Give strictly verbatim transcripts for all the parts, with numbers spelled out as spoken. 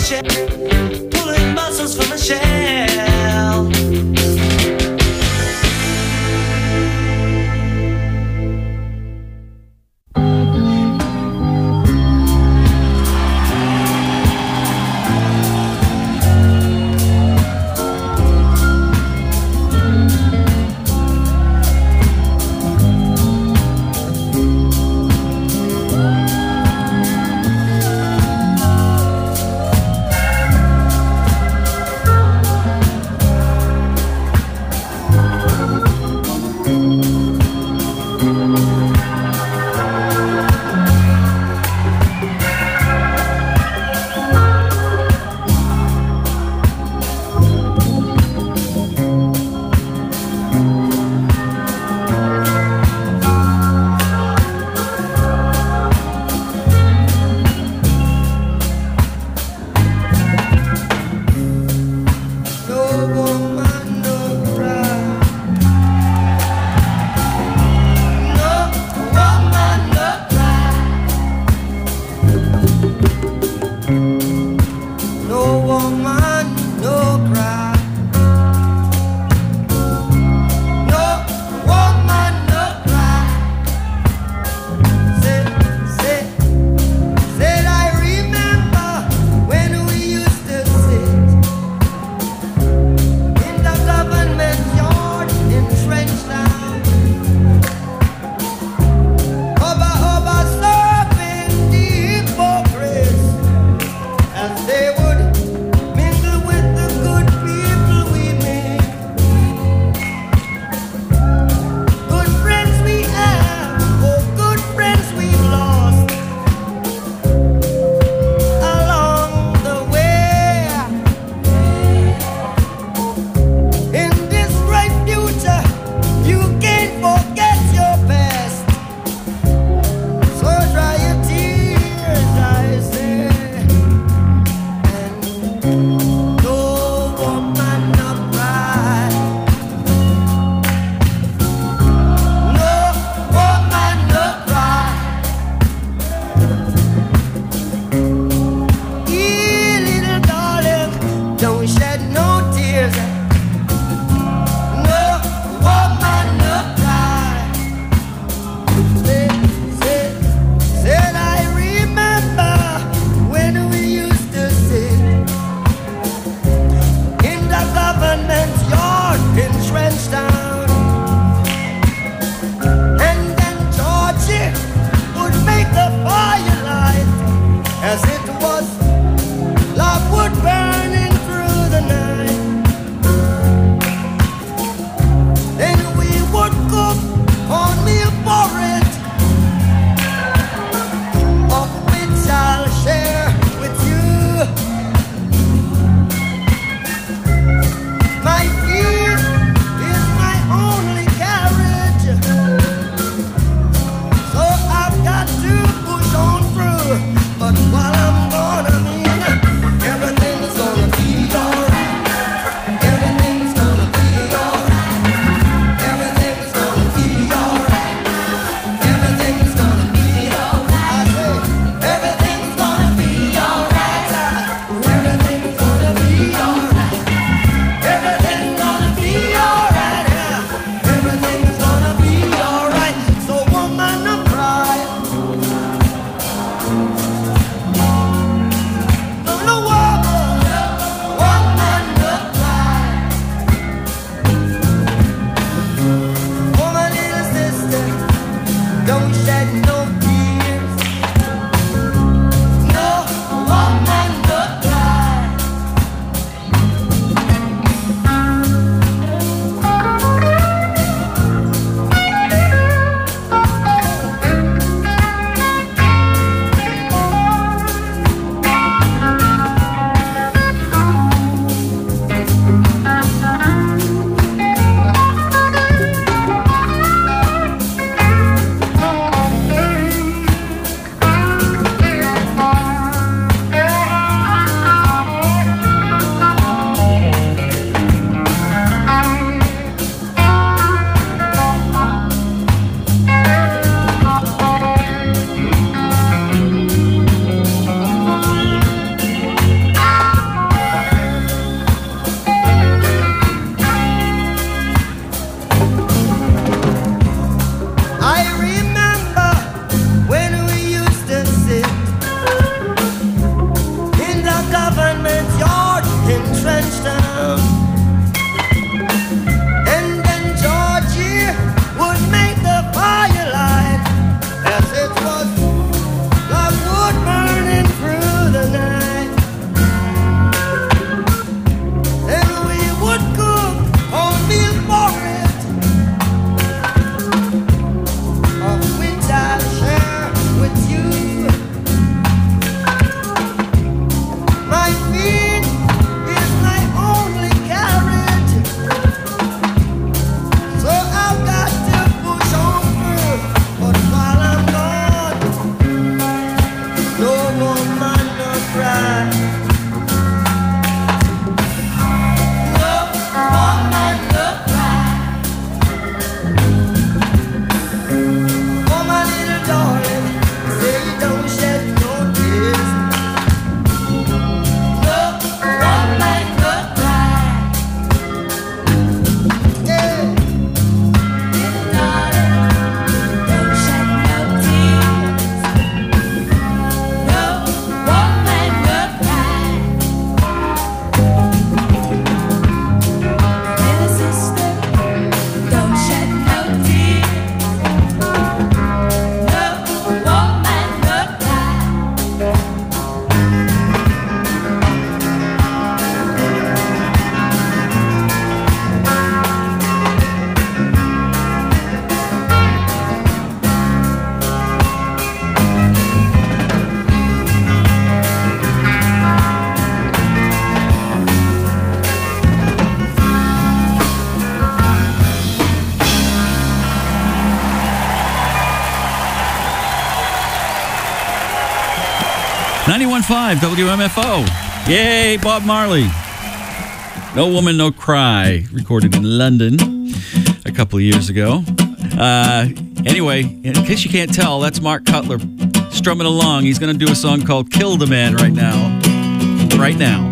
Pulling muscles from a shell. five W M F O. Yay, Bob Marley. No Woman, No Cry, recorded in London a couple of years ago. Uh, anyway, in case you can't tell, that's Mark Cutler strumming along. He's going to do a song called Kill the Man right now. Right now.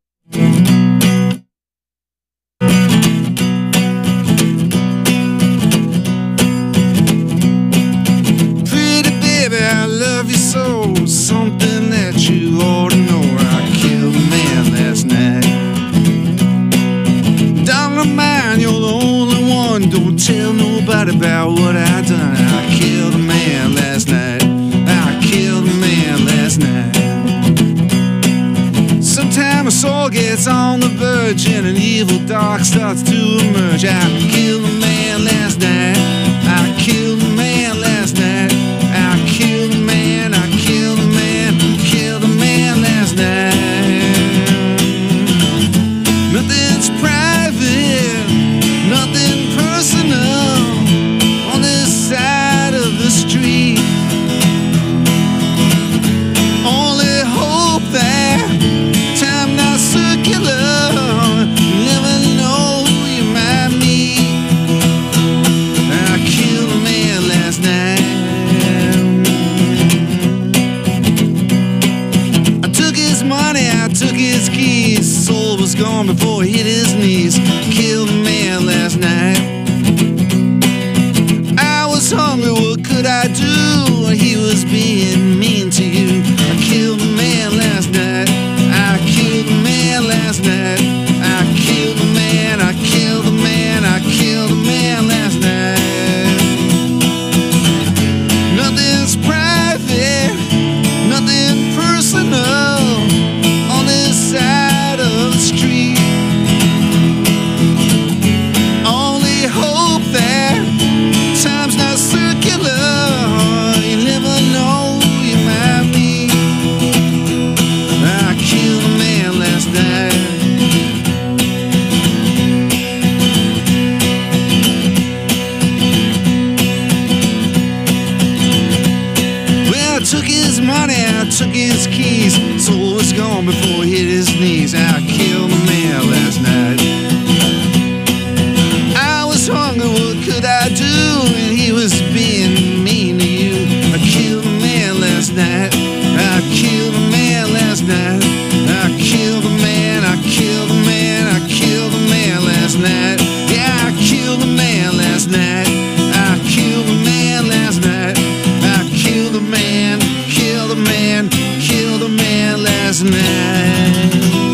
Something that you ought to know. I killed a man last night. Darling mine, you're the only one. Don't tell nobody about what I done. I killed a man last night. I killed a man last night. Sometimes a soul gets on the verge and an evil dark starts to emerge. I killed a man last night. I killed a man last night. I killed a man. I killed a man. Killed a man last night. Nothing's private, nothing personal on this side of the street. Only hope that time not circular. You never know who you might meet. I killed a man last night. I took his money, I took his keys. His soul was gone before he hit his knees. Killed a man last night. I was hungry, what could I do? He was being mean to you. I killed a man last night. I killed a man last night. I killed a man, I killed a man, I killed a man last night. Nothing's private, nothing personal on this side of the street. Only hope that time's not circular. You never know who you might meet. I killed a man last night. Well, I took his money, I took his keys. Soul was gone before he hit his knees. I killed a man last night. I was hungry, what could I do? And he was being mean to you. I killed a man last night. I killed a man last night. I killed a man, I killed a man, I killed a man last night. Yeah, I killed a man last night. I killed a man last night. I killed a man, killed a man, killed a man last night.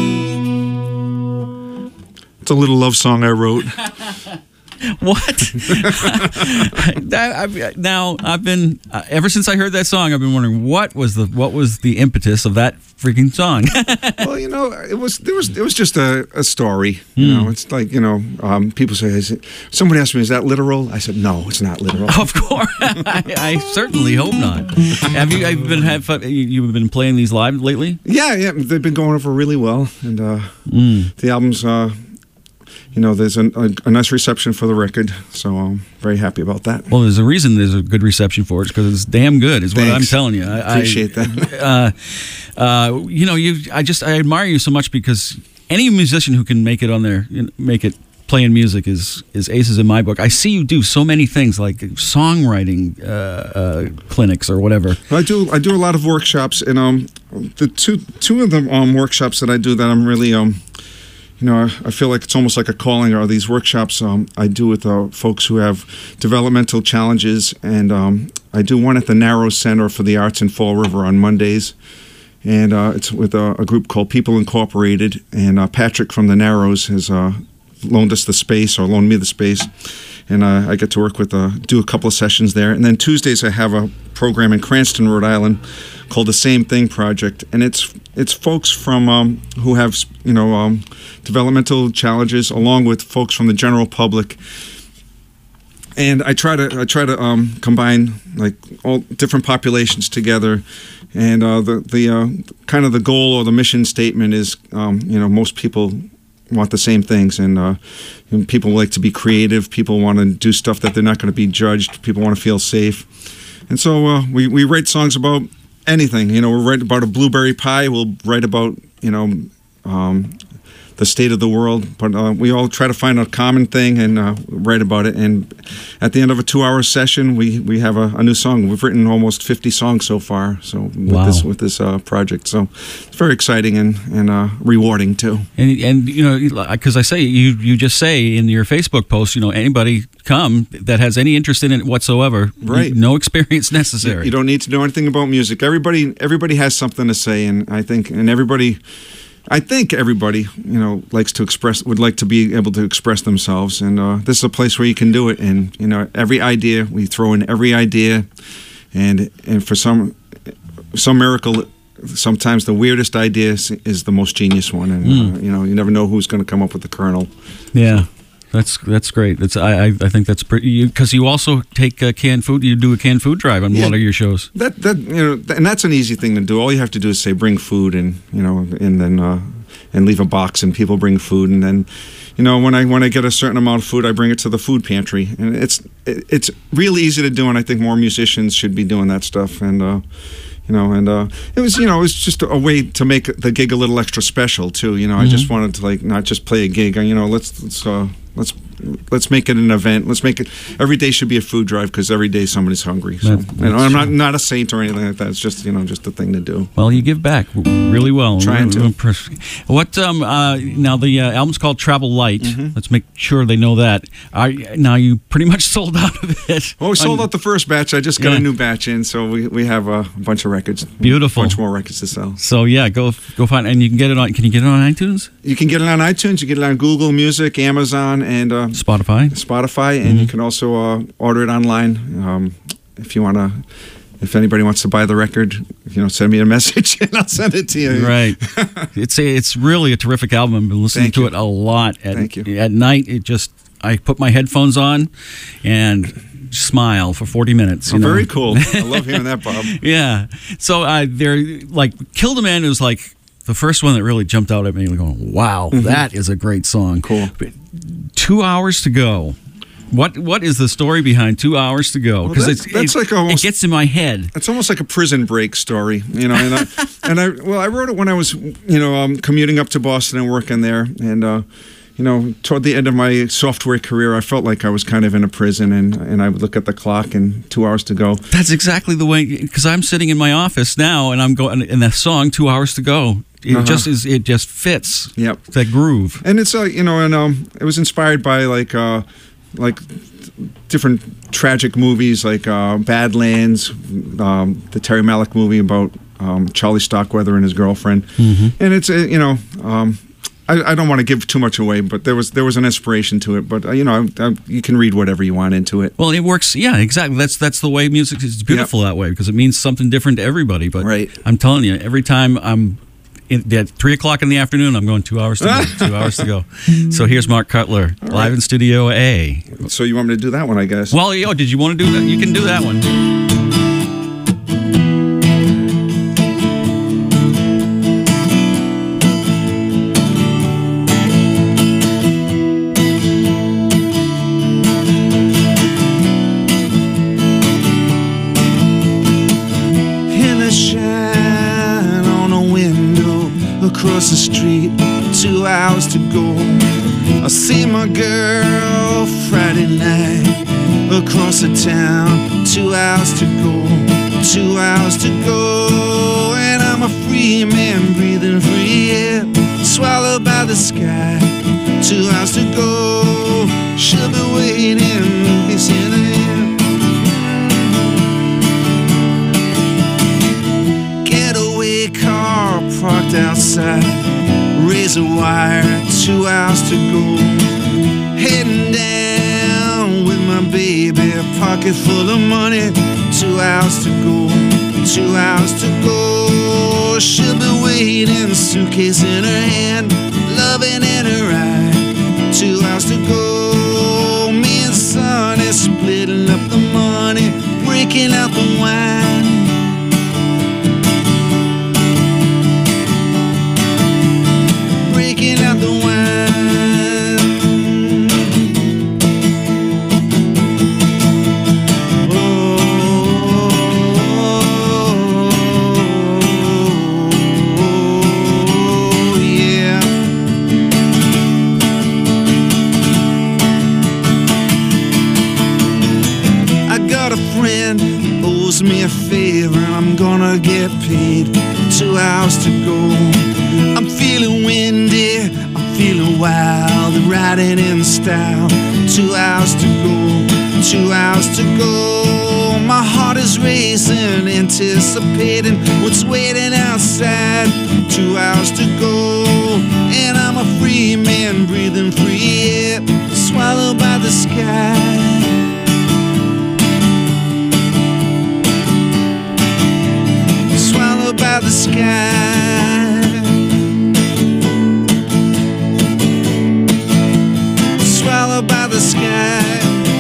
It's a little love song I wrote. What? that, I've, now I've been uh, ever since I heard that song. I've been wondering what was the what was the impetus of that freaking song. Well, you know, it was there was it was just a, a story. You Mm. know, it's like you know, um, people say, is it, somebody asked me, "Is that literal?" I said, "No, it's not literal." Of course, I, I certainly hope not. Have you have been have fun, you, you've been playing these live lately? Yeah, yeah, they've been going over really well, and uh, Mm. the album's. Uh, You know, there's a, a, a nice reception for the record, so I'm very happy about that. Well, there's a reason there's a good reception for it because it's damn good. Is what Thanks. I'm telling you. I Appreciate I, that. Uh, uh, you know, you. I just I admire you so much because any musician who can make it on there, you know, make it playing music is is aces in my book. I see you do so many things like songwriting uh, uh, clinics or whatever. I do I do a lot of workshops, and um, the two two of the um workshops that I do that I'm really um. You know, I, I feel like it's almost like a calling. Are these workshops um, I do with uh, folks who have developmental challenges, and um, I do one at the Narrows Center for the Arts in Fall River on Mondays, and uh, it's with a, a group called People Incorporated, and uh, Patrick from the Narrows has uh, loaned us the space, or loaned me the space, and uh, I get to work with, uh, do a couple of sessions there. And then Tuesdays I have a program in Cranston, Rhode Island, called the Same Thing Project, and it's it's folks from um, who have you know um, developmental challenges, along with folks from the general public. And I try to I try to um, combine like all different populations together, and uh, the the uh, kind of the goal or the mission statement is um, you know most people want the same things, and, uh, and people like to be creative. People want to do stuff that they're not going to be judged. People want to feel safe, and so uh, we we write songs about anything. You know, we'll write about a blueberry pie. We'll write about, you know, um, the state of the world. But uh, we all try to find a common thing and uh, write about it. And at the end of a two-hour session, we, we have a, a new song. We've written almost fifty songs so far. So with Wow. this with this uh, project, so it's very exciting and and uh, rewarding too. And and you know, because I say you you just say in your Facebook post, you know, anybody come that has any interest in it whatsoever, Right. no experience necessary. You don't need to know anything about music. Everybody everybody has something to say, and I think and everybody. I think everybody, you know, likes to express, would like to be able to express themselves, and uh, this is a place where you can do it. And you know, every idea we throw in every idea, and and for some some miracle, sometimes the weirdest idea is, is the most genius one, and Mm. uh, you know, you never know who's going to come up with the kernel. Yeah. That's that's great. That's I I, I think that's pretty because you, you also take uh, canned food. You do a canned food drive on Yeah. a lot of your shows. That that you know, th- and that's an easy thing to do. All you have to do is say bring food, and you know, and then uh, and leave a box, and people bring food, and then, you know, when I when I get a certain amount of food, I bring it to the food pantry, and it's it, it's really easy to do, and I think more musicians should be doing that stuff, and. Uh, You know, and uh, it was, you know, it was just a way to make the gig a little extra special too. You know, I just wanted to like not just play a gig. You know, let's let's uh, let's let's make it an event. Let's make it every day should be a food drive because every day somebody's hungry. So That- you know, that's I'm not true. not a saint or anything like that. It's just you know just a thing to do. Well, you give back really well. Trying to. What um uh, now the uh, album's called Travel Light. Mm-hmm. Let's make sure they know that. Are, now you pretty much sold out of it. Well, we sold On- out the first batch. I just got Yeah. a new batch in, so we, we have a bunch of records. Beautiful. A bunch more records to sell. So yeah, go go find and you can get it on. Can you get it on iTunes, You can get it on iTunes. You get it on Google Music, Amazon, and uh, Spotify? Spotify, and you can also uh, order it online um, if you want to. If anybody wants to buy the record, you know, send me a message and I'll send it to you. Right. It's a, it's really a terrific album. I've been listening Thank to you. it a lot. At, Thank you. At night, it just I put my headphones on and smile for forty minutes. You Oh, know? very cool. I love hearing that, Bob. Yeah. So uh, they're like Kill the Man was like the first one that really jumped out at me. Going, wow, that is a great song. Cool. But two hours to go. What what is the story behind Two Hours to Go? Well, that's- that's it, like almost- it gets in my head. It's almost like a prison break story, you know. And I, and I well, I wrote it when I was, you know, um, commuting up to Boston and working there, and uh, you know, toward the end of my software career, I felt like I was kind of in a prison, and and I would look at the clock and two hours to go. That's exactly the way. Because I'm sitting in my office now, and I'm going. And that song, Two Hours to Go, it Uh-huh. just is. It just fits. Yep. That groove. And it's uh, you know, and um, it was inspired by like uh, like different tragic movies like uh, Badlands, um, the Terry Malick movie about um, Charlie Starkweather and his girlfriend, and it's uh, you know. Um, I, I don't want to give too much away, but there was there was an inspiration to it. But uh, you know, I, I, you can read whatever you want into it. Well, it works. Yeah, exactly. That's that's the way music is beautiful that way because it means something different to everybody. But Right. I'm telling you, every time I'm in, at three o'clock in the afternoon, I'm going two hours to go. two hours to go. So here's Mark Cutler live in Studio A. So you want me to do that one, I guess? Well, yo, did you want to do that? You can do that one. In the shine on a window across the street, two hours to go. I see my girl Friday night across the town, two hours to go, two hours to go. And I'm a free man breathing free air, swallowed by the sky, two hours to go. She'll be waiting, it's in the air. Getaway car parked outside, razor wire, two hours to go. Heading down with my baby, pocket full of money, two hours to go, two hours to go. She'll be waiting, suitcase in her hand, loving in her eye, two hours to go. Me and Sonny splitting up the money, breaking out the wine. Breaking out the wine. Oh, owes me a favor, I'm gonna get paid. Two hours to go. I'm feeling windy, I'm feeling wild, riding in style. Two hours to go, two hours to go. My heart is racing, anticipating what's waiting outside. Two hours to go, and I'm a free man, breathing free, swallowed by the sky. Swallowed by the sky. Swallowed by the sky.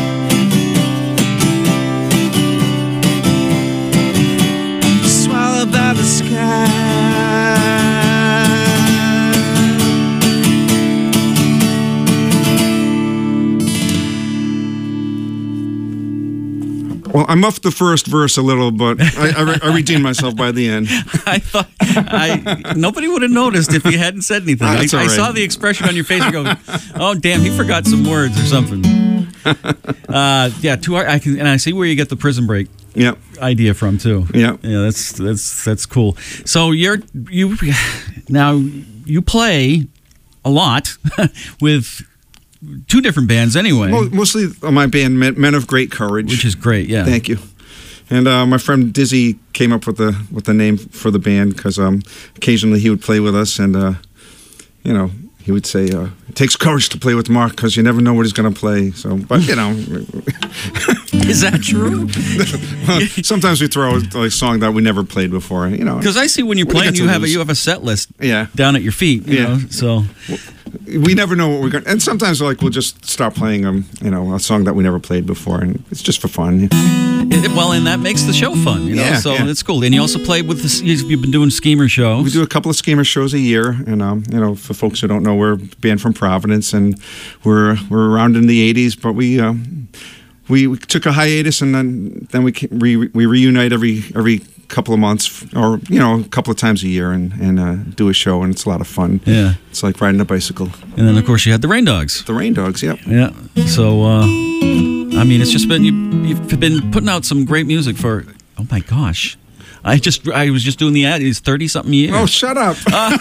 Swallowed by the sky. Well, I muffed the first verse a little, but I, I, re- I redeemed myself by the end. I thought I nobody would have noticed if you hadn't said anything. I, That's all I right. saw the expression on your face. You go, "Oh, damn, he forgot some words or something." Uh, yeah, two. I can, and I see where you get the Prison Break Yep. idea from too. Yep. Yeah, that's that's that's cool. So you're you now you play a lot with two different bands anyway, Mo- Mostly my band, Men Men of Great Courage. which is great. Yeah. Thank you. And uh, my friend Dizzy came up with the with the name for the band because um, occasionally he would play with us, and uh, you know he would say uh, it takes courage to play with Mark because you never know what he's going to play. So, but you know, Is that true? sometimes we throw a song that we never played before. You know, Because I see when you're What do you playing, got to you have a, lose? you have a set list yeah. down at your feet. You Yeah. know, so We never know what we're going. And sometimes like we'll just start playing um, you know, a song that we never played before, and it's just for fun. it, well, and that makes the show fun. You know, Yeah, so yeah. it's cool. And you also played with the. You've been doing Schemer shows. We do a couple of Schemer shows a year, and um, you know, for folks who don't know, we're a band from Providence, and we're we're around in the eighties, but we um, we, we took a hiatus, and then then we ca- we we reunite every every couple of months, or you know, a couple of times a year, and and uh, do a show, and it's a lot of fun. Yeah. It's like riding a bicycle. And then of course you had the Rain Dogs. The Rain Dogs, yep. Yeah. So uh, I mean, it's just been you, you've been putting out some great music for. Oh my gosh. I just I was just doing the ad. He's thirty something years. Oh, shut up!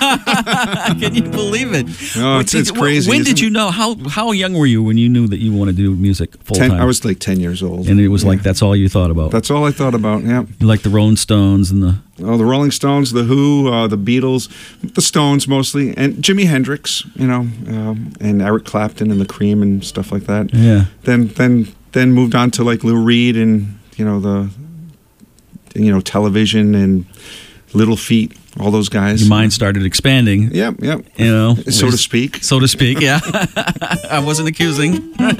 Can you believe it? No, it's- Did- it's crazy, When isn't did you know? How how young were you when you knew that you wanted to do music full ten, time? I was like ten years old, and it was Yeah. like that's all you thought about. That's all I thought about. Yeah. You like the Rolling Stones and the. Oh, the Rolling Stones, the Who, uh, the Beatles, the Stones mostly, and Jimi Hendrix, you know, um, and Eric Clapton and the Cream and stuff like that. Yeah. Then, then, then moved on to like Lou Reed and you know the, you know, Television and Little Feat, all those guys. Your mind started expanding. Yep, yep. You know, So to speak. So to speak, yeah. I wasn't accusing.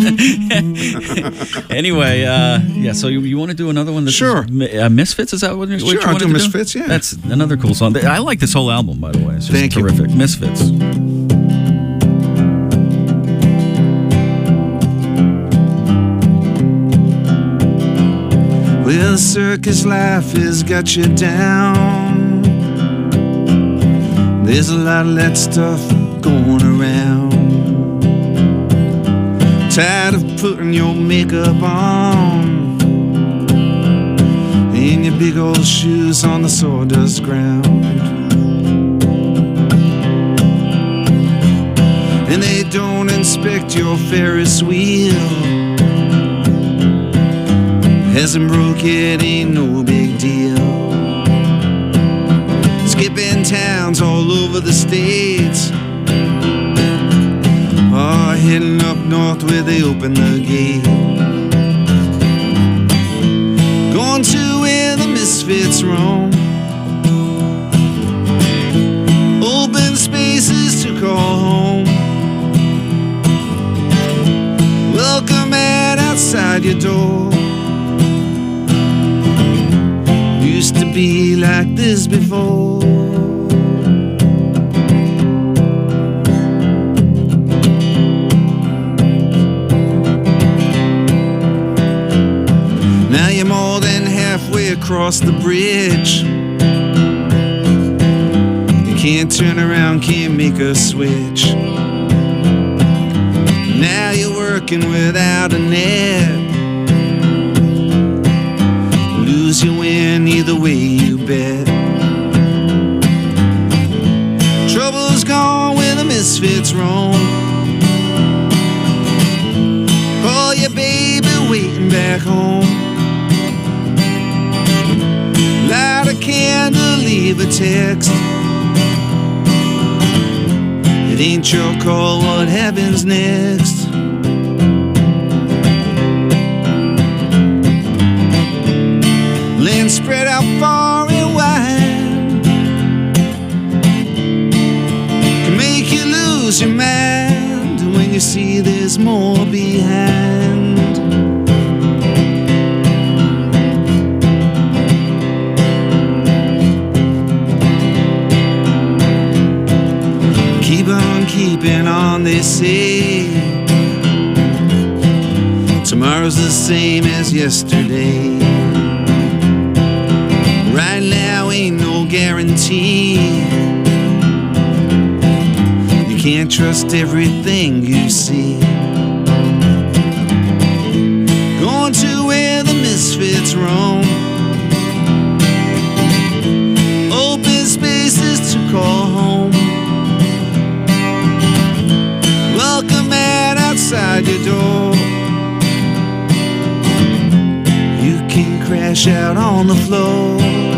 Anyway, uh, yeah. So you, you want to do another one? That's Sure. Uh, Misfits, is that what, what Sure, you I'll wanted do to Misfits, yeah. That's another cool song. I like this whole album, by the way. It's just Thank you. terrific. Misfits. Well, circus life has got you down. There's a lot of that stuff going around. Tired of putting your makeup on and your big old shoes on the sawdust ground. And they don't inspect your Ferris wheel. Hasn't broke it, ain't no big deal. Skipping towns all over the states, or heading up north where they open the gate. Going to where the misfits roam, open spaces to call home. Welcome at outside your door. Used to be like this before. Now you're more than halfway across the bridge. You can't turn around, can't make a switch. Now you're working without a net. Lose your wind either way you bet. Trouble's gone when the misfits roam. Oh, your baby waiting back home. Light a candle, leave a text. It ain't your call what happens next. Land spread out far and wide can make you lose your mind when you see there's more behind. Keep on keeping on, they say. Tomorrow's the same as yesterday. Right now ain't no guarantee. You can't trust everything you see. Going to where the misfits roam. Open spaces to call home. Welcome man outside your door. You can crash out on the floor.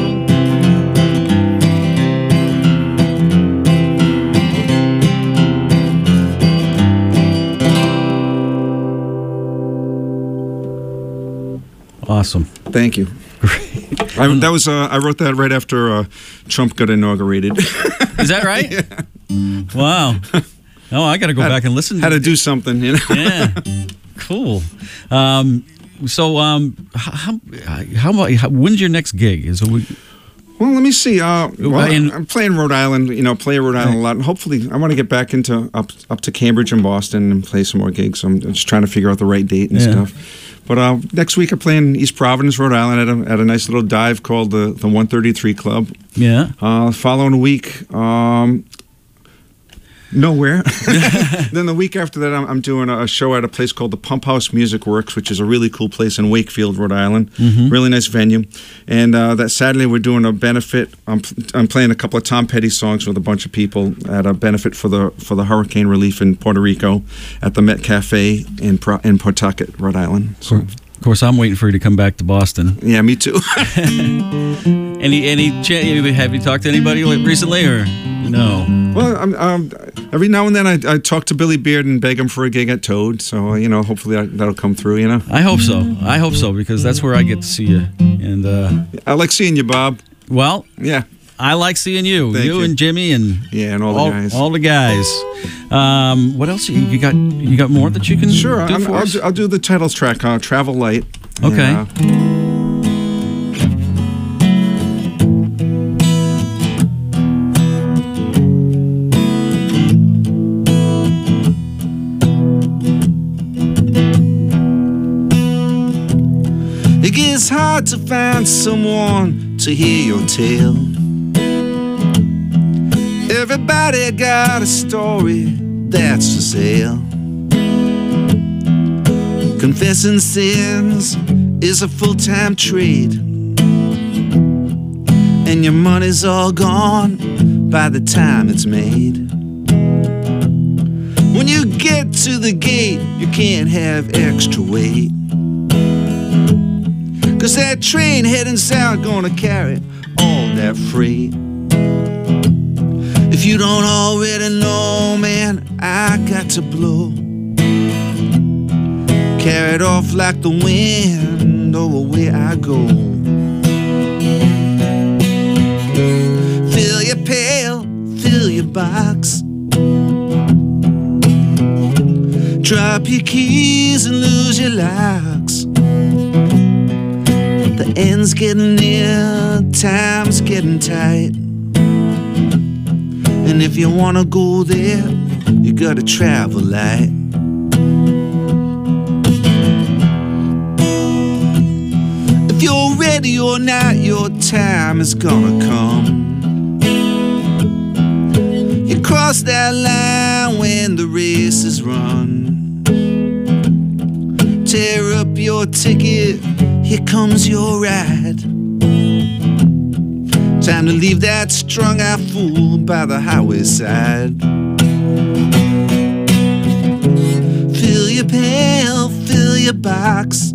Awesome. Thank you. Great. I, that was uh, I wrote that right after uh, Trump got inaugurated. Is that right? Yeah. Wow. Oh, I got to go Had- back and listen. Had to to do something, you know. Yeah. Cool. Um, so, um, how, how, how, how when's your next gig? Is it, we, Well, let me see. Uh, well, And- I'm playing Rhode Island. You know, play Rhode Island a lot, and hopefully, I want to get back into up up to Cambridge and Boston and play some more gigs. So I'm just trying to figure out the right date and Yeah. stuff. But uh, next week, I'm playing East Providence, Rhode Island, at a, at a nice little dive called the the one thirty-three Club. yeah. Uh, following week, um, nowhere. Then the week after that, I'm, I'm doing a show at a place called the Pump House Music Works, which is a really cool place in Wakefield, Rhode Island. Really nice venue. And uh, that Saturday, we're doing a benefit. I'm, I'm playing a couple of Tom Petty songs with a bunch of people at a benefit for the for the hurricane relief in Puerto Rico at the Met Cafe in Pro, in Pawtucket, Rhode Island. So, Of course, I'm waiting for you to come back to Boston. yeah, me too. Any any ch- have you talked to anybody recently or no? Well, I'm, um, every now and then I, I talk to Billy Beard and beg him for a gig at Toad. So, uh, you know, hopefully that, that'll come through, you know. I hope so. I hope so because that's where I get to see you. And uh, I like seeing you, Bob. well, Yeah. I like seeing you, Thank you, you. and Jimmy, and Yeah, and all the all, guys. all the guys. Um, what else you, you got? You got more that you can Sure, do I'm, for I'll, us? do, I'll do the titles track, uh, Travel Light. Okay. And, uh, It gets hard to find someone to hear your tale. Everybody got a story that's for sale. Confessing sins is a full-time trade, and your money's all gone by the time it's made. When you get to the gate, you can't have extra weight, 'cause that train heading south gonna carry all that freight. If you don't already know, man, I got to blow. Carried off like the wind over where I go. Fill your pail, fill your box. Drop your keys and lose your locks. The end's getting near, time's getting tight. And if you wanna go there, you gotta travel light. If you're ready or not, your time is gonna come. You cross that line when the race is run. Tear up your ticket, here comes your ride. Time to leave that strung-out fool by the highway side. Fill your pail, fill your box.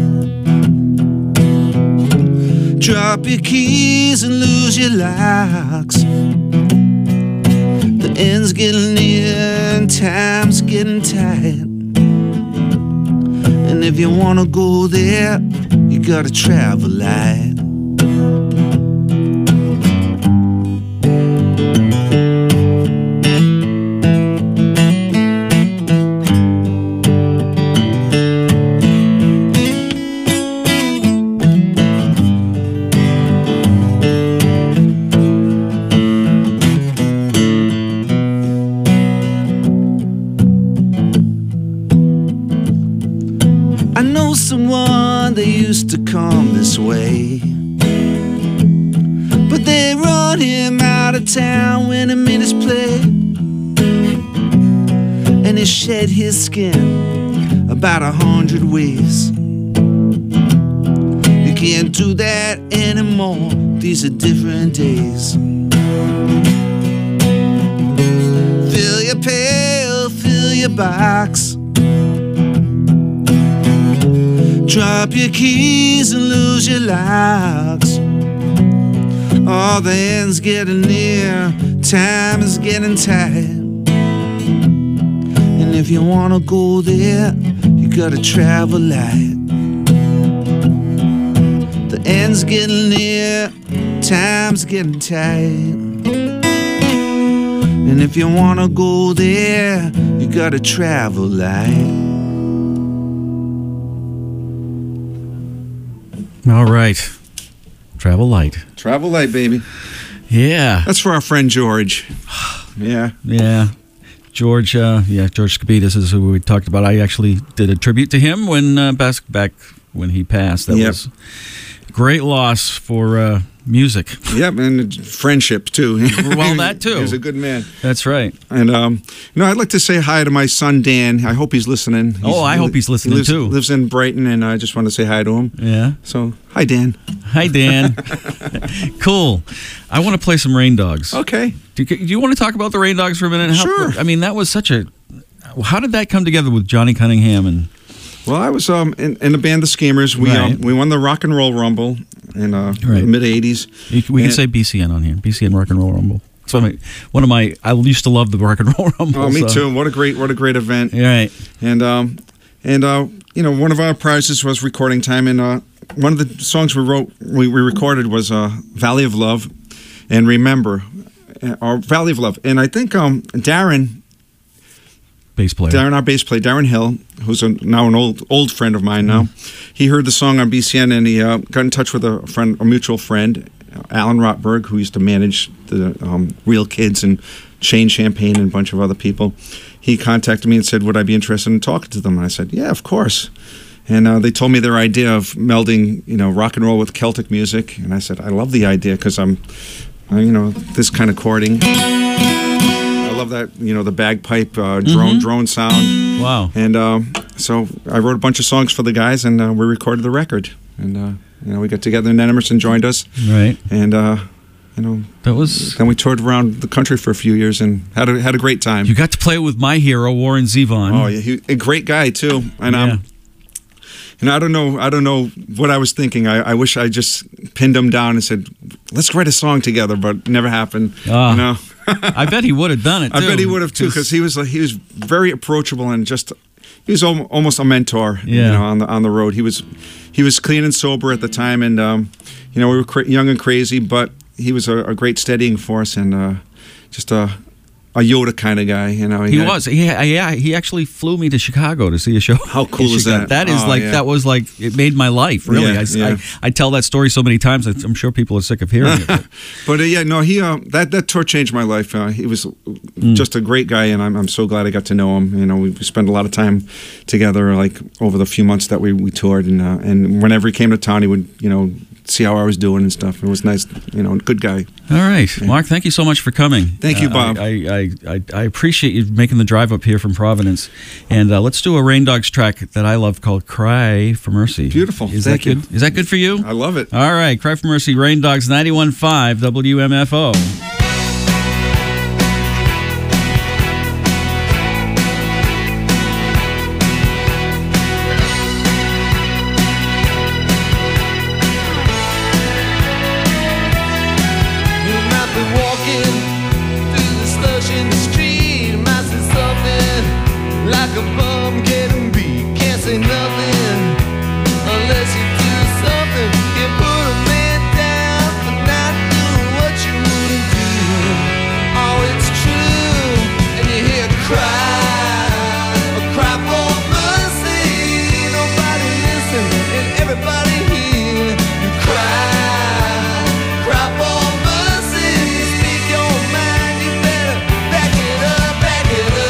Drop your keys and lose your locks. The end's getting near and time's getting tight. And if you wanna go there, you gotta travel light. I know someone that used to come this way, but they run him out of town when he made his play. And he shed his skin about a hundred ways. You can't do that anymore, these are different days. Fill your pail, fill your box. Drop your keys and lose your locks. All the end's getting near, time is getting tight. And if you wanna go there, you gotta travel light. The end's getting near, time's getting tight. And if you wanna go there, you gotta travel light. All right. Travel light. Travel light, baby. Yeah. That's for our friend George. Yeah. Yeah. George, uh, yeah, George Skabitas is who we talked about. I actually did a tribute to him when uh, back, back when he passed. That Yep. was a great loss for uh, music. Yep, and friendship too. Well, that too. He was a good man. That's right. And um, you know, I'd like to say hi to my son Dan. I hope he's listening. He's, Oh, I hope he's listening, he lives, too. Lives in Brighton, and I just want to say hi to him. Yeah. So, hi Dan. Hi, Dan. Cool. I want to play some Rain Dogs. Okay. Do you, do you want to talk about the Rain Dogs for a minute? How, Sure. I mean, that was such a. How did that come together with Johnny Cunningham and? Well, I was um in, in the band The Schemers. We Right. um, we won the Rock and Roll Rumble in uh, Right. the mid eighties. We can And- say B C N on here. B C N Rock and Roll Rumble. So my, one of my, I used to love the Rock and Roll Rumble. Oh, me so- too. What a great what a great event. Yeah, right. And um and uh you know, one of our prizes was recording time, and uh one of the songs we wrote we, we recorded was uh Valley of Love and Remember, uh, or Valley of Love. And I think um Darren Bass player. Darren, our bass player, Darren Hill, who's a, now an old old friend of mine now, he heard the song on B C N, and he uh, got in touch with a friend, a mutual friend, Alan Rotberg, who used to manage the um, Real Kids and Shane Champagne and a bunch of other people. He contacted me and said, would I be interested in talking to them? And I said, yeah, of course. And uh, they told me their idea of melding, you know, rock and roll with Celtic music. And I said, I love the idea because I'm, uh, you know, this kind of chording. I love that, you know, the bagpipe uh, drone Mhm. drone sound. Wow. And um, so I wrote a bunch of songs for the guys, and uh, we recorded the record. And uh, you know, we got together, and Ned Emerson joined us. Right. And uh, you know, That was. then we toured around the country for a few years and had a had a great time. You got to play with my hero, Warren Zevon. Oh yeah, he, a great guy too. And Yeah. um, and I don't know, I don't know what I was thinking. I, I wish I just pinned him down and said, "Let's write a song together," but it never happened. Ah. You know. I bet he would have done it, too. I bet he would have too, because he was like, he was very approachable and just he was al- almost a mentor. Yeah. You know, on the on the road, he was he was clean and sober at the time, and um, you know, we were cra- young and crazy, but he was a, a great steadying force and uh, just a a Yoda kind of guy. You know, He had- was. He, yeah, he actually flew me to Chicago to see a show. How cool in is Chicago. that? That is Oh, like yeah. that was like it made my life. Really, Yeah, I, yeah. I I tell that story so many times. I'm sure people are sick of hearing it. but- But uh, yeah, no, he uh, that that tour changed my life. Uh, he was just a great guy, and I'm I'm so glad I got to know him. You know, we spent a lot of time together, like over the few months that we, we toured, and uh, and whenever he came to town, he would you know see how I was doing and stuff. It was nice, you know, good guy. All right, Mark. Thank you so much for coming. Thank you, Uh, Bob. I, I, I, I appreciate you making the drive up here from Providence. And uh, let's do a Rain Dogs track that I love called "Cry for Mercy." Beautiful. Is Thank that good? you. Is that good for you? I love it. All right, "Cry for Mercy." Rain Dogs ninety-one point five W M F O. Like a bum getting beat, can't say nothing unless you do something. You put a man down for not doing what you wouldn't do. Oh, it's true, and you hear a cry, a cry for mercy. Nobody listen, and everybody here. You cry, cry for mercy. Speak your mind, you better back it up, back it up.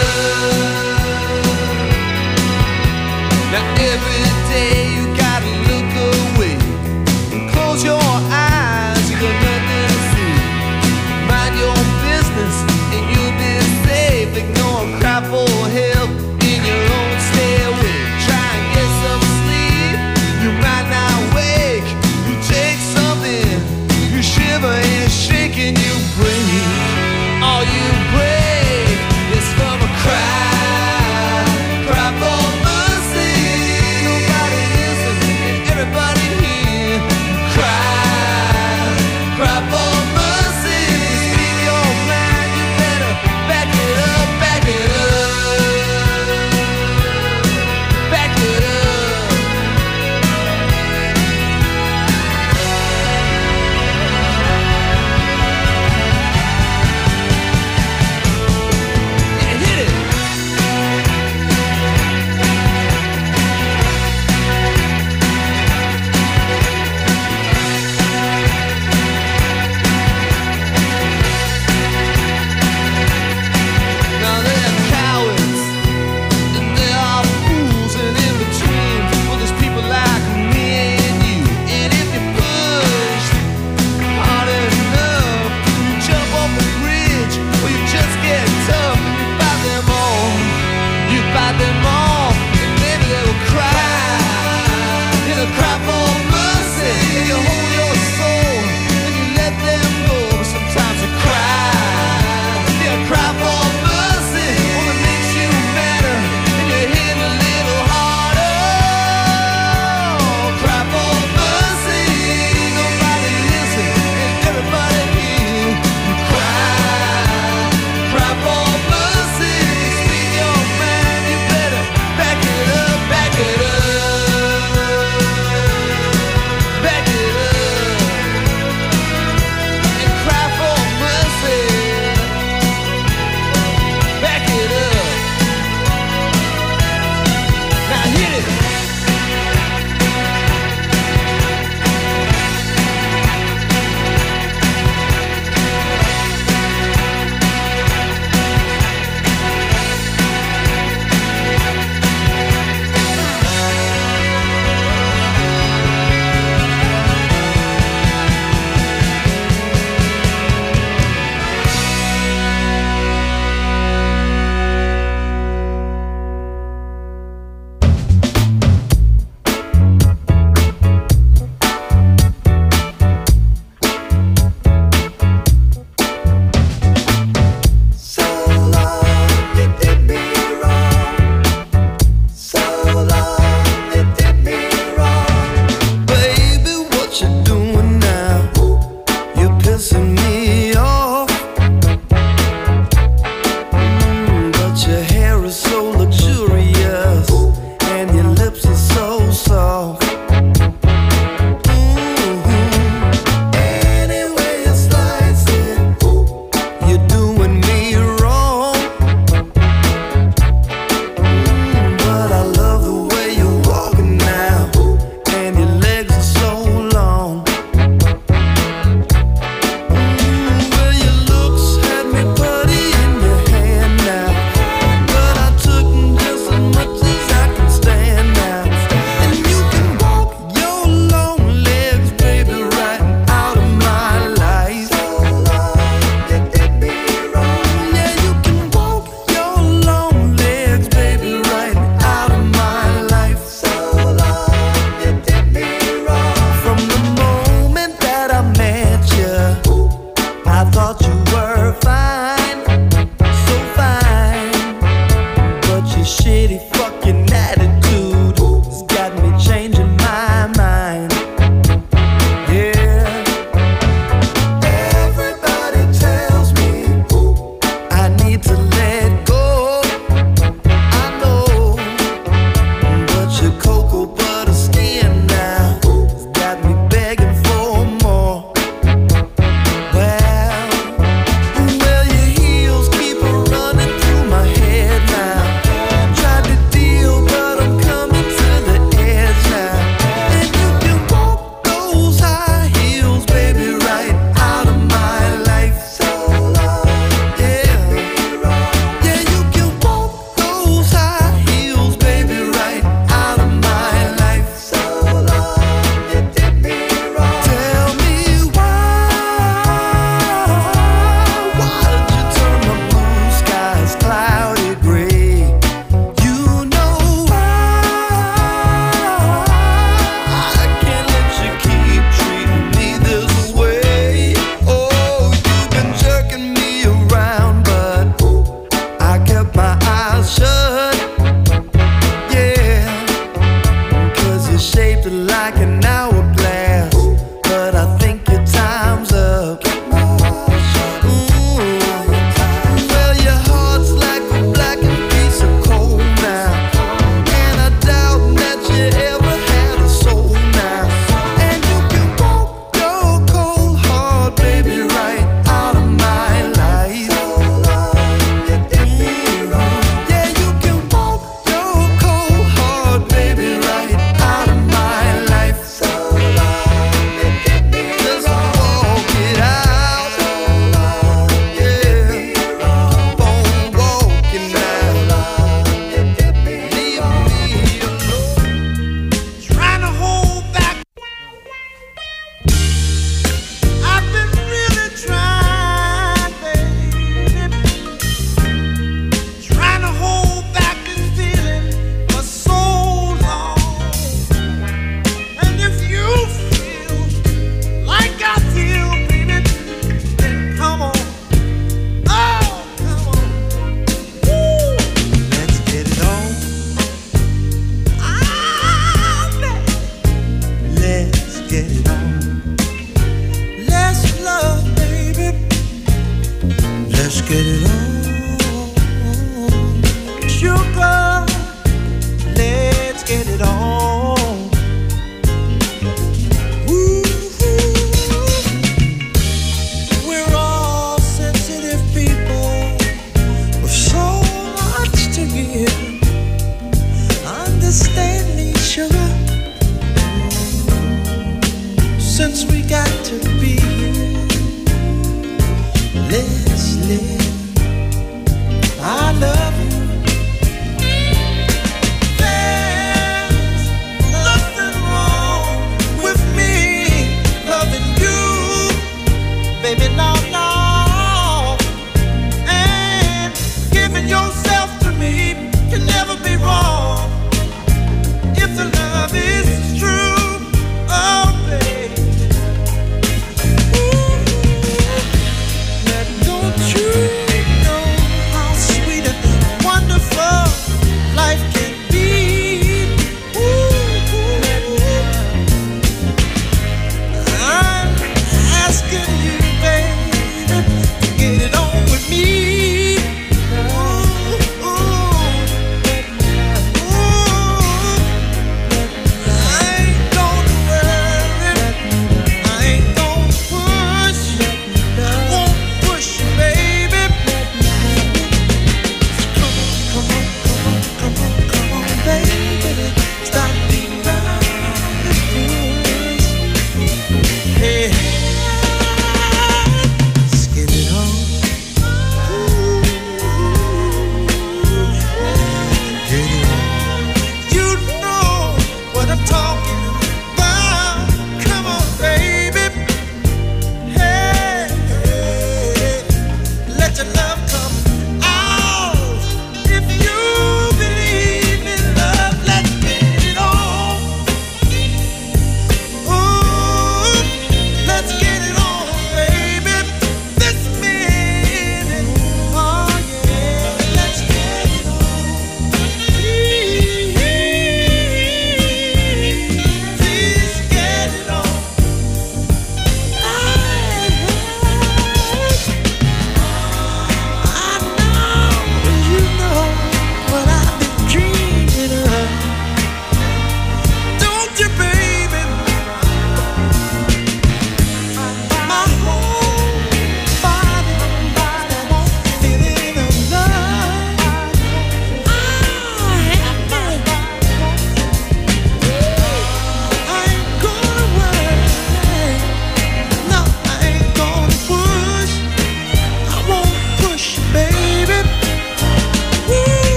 Now every day you gotta look away and close your eyes, you got nothing to see. Mind your business and you'll be safe. Ignore a cry for help in your own stairway. Try and get some sleep, you might not wake. You take something, you shiver and shake and you break. All you break is from a cry, cry for mercy. Nobody listen and everybody here. Cry, cry for mercy. Speak your mind, you better back it up, back it up.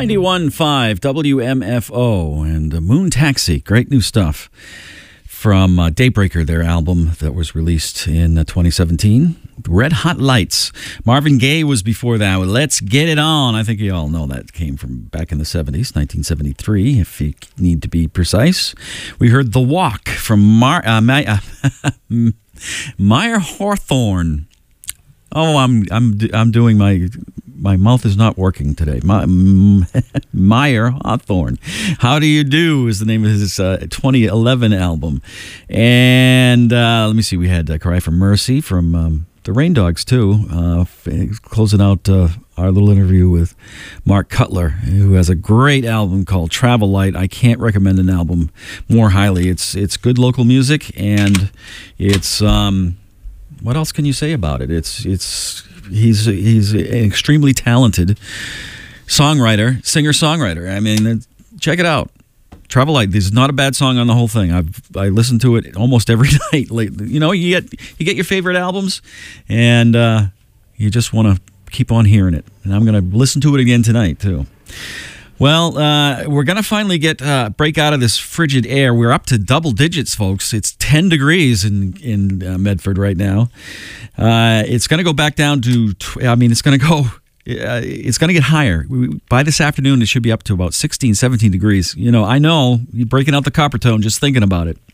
ninety-one point five W M F O and uh, Moon Taxi. Great new stuff from uh, Daybreaker, their album that was released in uh, twenty seventeen. Red Hot Lights. Marvin Gaye was before that. Let's Get It On. I think you all know that came from back in the seventies, nineteen seventy-three, if you need to be precise. We heard The Walk from Mar- uh, My- uh, Meyer Hawthorne. Oh, I'm I'm I'm doing my my mouth is not working today. My, Meyer Hawthorne. How Do You Do is the name of his uh, twenty eleven album. And uh, let me see. We had uh, Cry for Mercy from um, the Rain Dogs too. Uh, closing out uh, our little interview with Mark Cutler, who has a great album called Travel Light. I can't recommend an album more highly. It's it's good local music, and it's. Um, What else can you say about it? It's it's he's he's an extremely talented songwriter, singer-songwriter. I mean, check it out. Travel Light. This is not a bad song on the whole thing. I've I listen to it almost every night lately. You know, you get you get your favorite albums, and uh, you just want to keep on hearing it. And I'm going to listen to it again tonight too. Well, uh, we're going to finally get uh, break out of this frigid air. We're up to double digits, folks. It's ten degrees in in uh, Medford right now. Uh, it's going to go back down to. I mean, it's going to go. Uh, it's going to get higher. We, by this afternoon, it should be up to about sixteen, seventeen degrees. You know, I know you're breaking out the copper tone just thinking about it.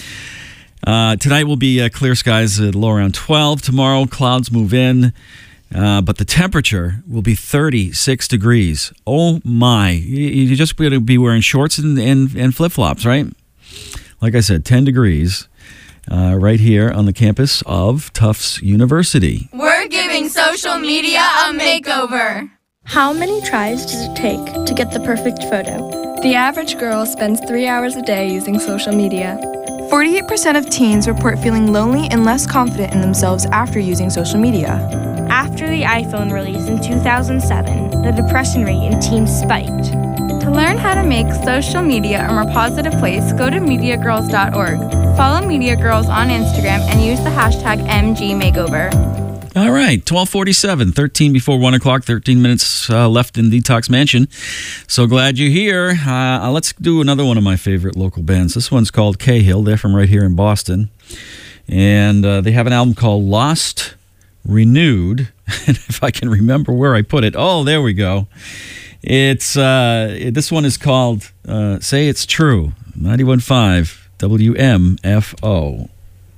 Uh, tonight will be uh, clear skies at low around twelve. Tomorrow, clouds move in. Uh, but the temperature will be thirty-six degrees. Oh, my. You, you just going to be wearing shorts and, and, and flip-flops, right? Like I said, ten degrees uh, right here on the campus of Tufts University. We're giving social media a makeover. How many tries does it take to get the perfect photo? The average girl spends three hours a day using social media. forty-eight percent of teens report feeling lonely and less confident in themselves after using social media. After the iPhone release in two thousand seven, the depression rate in teens spiked. To learn how to make social media a more positive place, go to media girls dot org. Follow Media Girls on Instagram and use the hashtag M G Makeover. All right, twelve forty-seven, thirteen before one o'clock, thirteen minutes uh, left in Detox Mansion. So glad you're here. Uh, let's do another one of my favorite local bands. This one's called Cahill. They're from right here in Boston. And uh, they have an album called Lost Renewed. And if I can remember where I put it. Oh, there we go. It's uh, this one is called uh, Say It's True, ninety-one point five W M F O.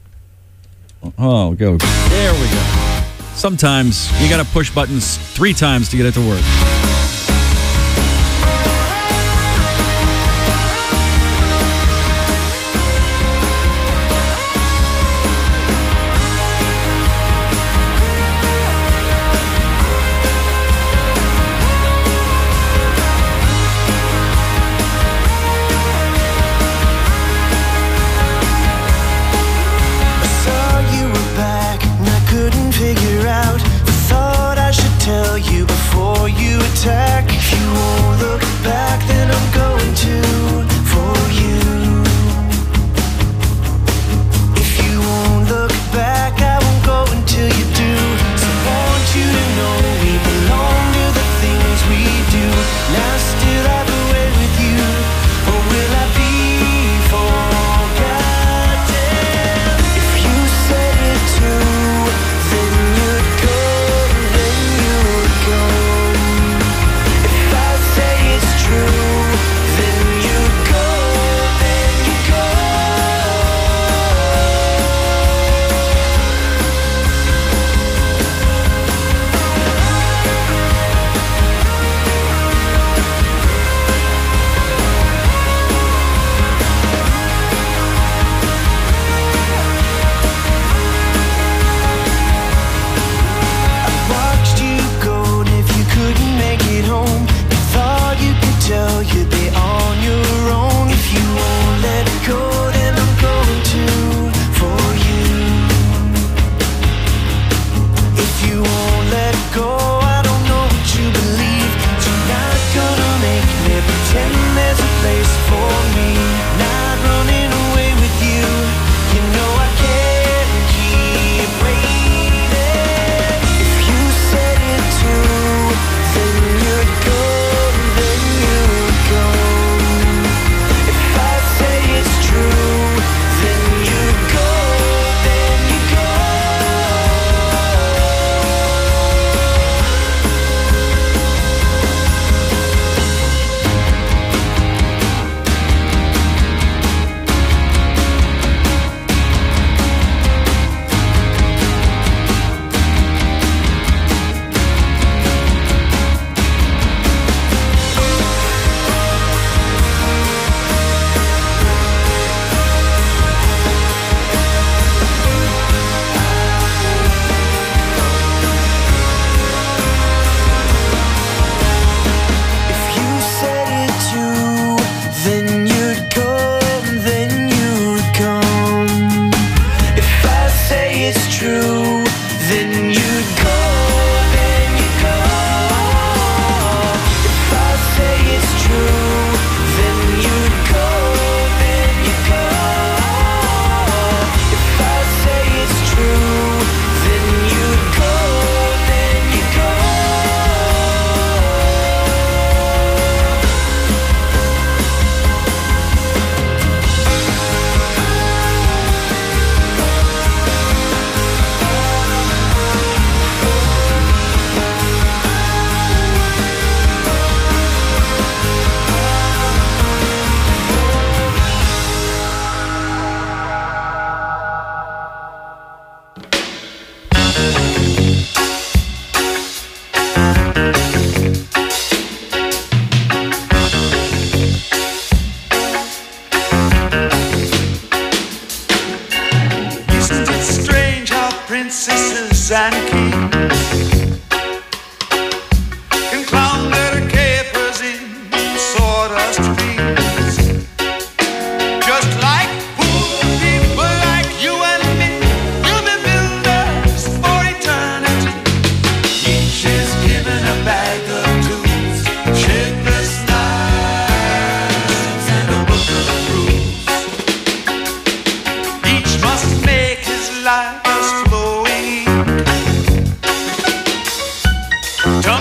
Oh, go. There we go. Sometimes you got to push buttons three times to get it to work. Tell you before you attack.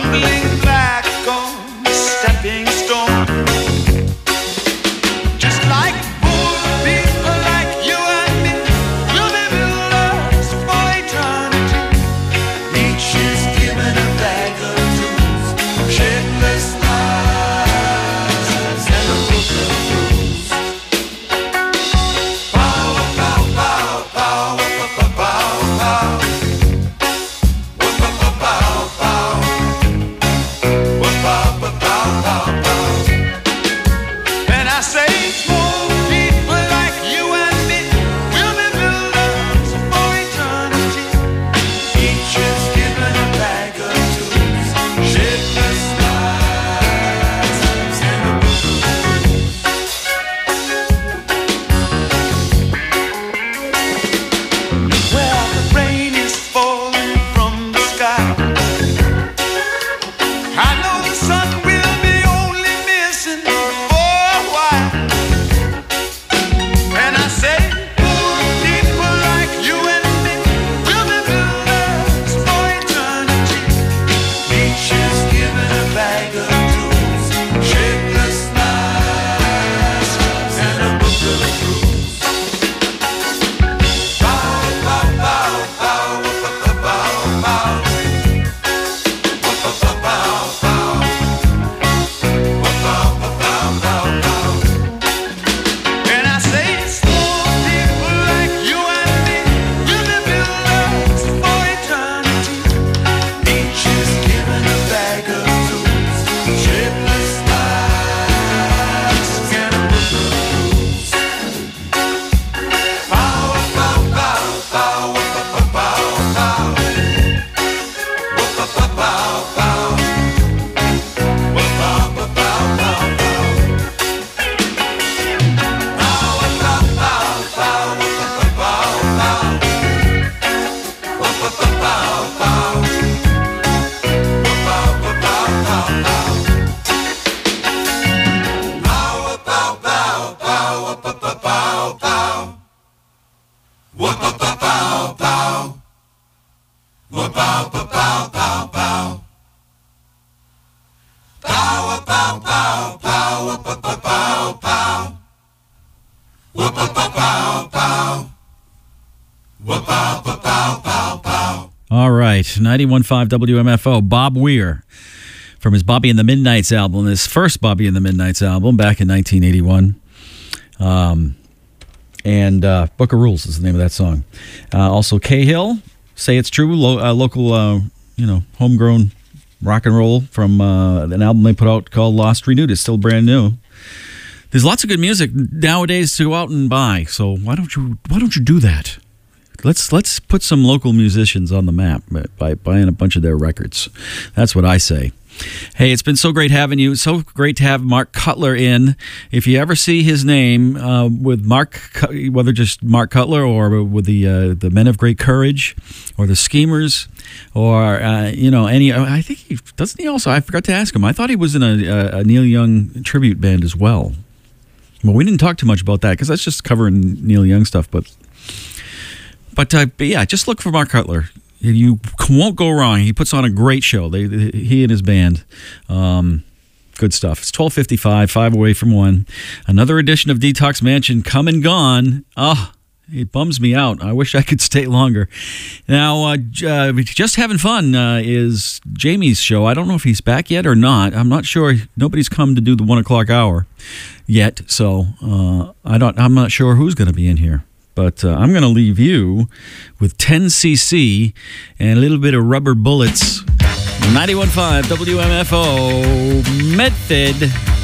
trembling black on the stepping stone. Just like poor people like you and me, we'll be builders for eternity. Each is given a bag of tools, shapeless lives, and a book of rules. Power, power, power, power, power, power, power. And I say, small people like you and me, we'll be builders for eternity. Each is given a bag of tools, shapeless lives, and a book of rules. Well, the rain is falling from the sky. I know the sun will be only missing for a while. And I say, poor people like you and me, we'll be builders for eternity. Each is given a bag of tools, shapeless lives, and a book of rules. Bow, bow, bow, bow, bow, bow, bow. And I say, small people like you and me, we'll be builders for eternity. Each is given a bag of tools, shapeless lives, and a book of rules. Power, power, power, power, power, power, power. All right, ninety-one point five W M F O, Bob Weir, from his Bobby and the Midnights album, his first Bobby and the Midnights album back in nineteen eighty-one. Um, and uh, Book of Rules is the name of that song. Uh, also, Cahill, Say It's True, lo- uh, local, uh, you know, homegrown rock and roll from uh, an album they put out called Lost Renewed. It's still brand new. There's lots of good music nowadays to go out and buy, so why don't you why don't you do that? Let's let's put some local musicians on the map by buying a bunch of their records. That's what I say. Hey, it's been so great having you. So great to have Mark Cutler in. If you ever see his name uh, with Mark, whether just Mark Cutler or with the uh, the Men of Great Courage or the Schemers or uh, you know any, I think he doesn't he also. I forgot to ask him. I thought he was in a, a Neil Young tribute band as well. Well, we didn't talk too much about that because that's just covering Neil Young stuff, but. But, uh, but yeah, just look for Mark Cutler. You won't go wrong. He puts on a great show. They, they he and his band, um, good stuff. It's twelve fifty-five, five away from one. Another edition of Detox Mansion come and gone. Ah, oh, it bums me out. I wish I could stay longer. Now, uh, uh, just having fun uh, is Jamie's show. I don't know if he's back yet or not. I'm not sure. Nobody's come to do the one o'clock hour yet, so uh, I don't. I'm not sure who's going to be in here. But uh, I'm going to leave you with ten C C and a little bit of Rubber Bullets. ninety-one point five W M F O Method.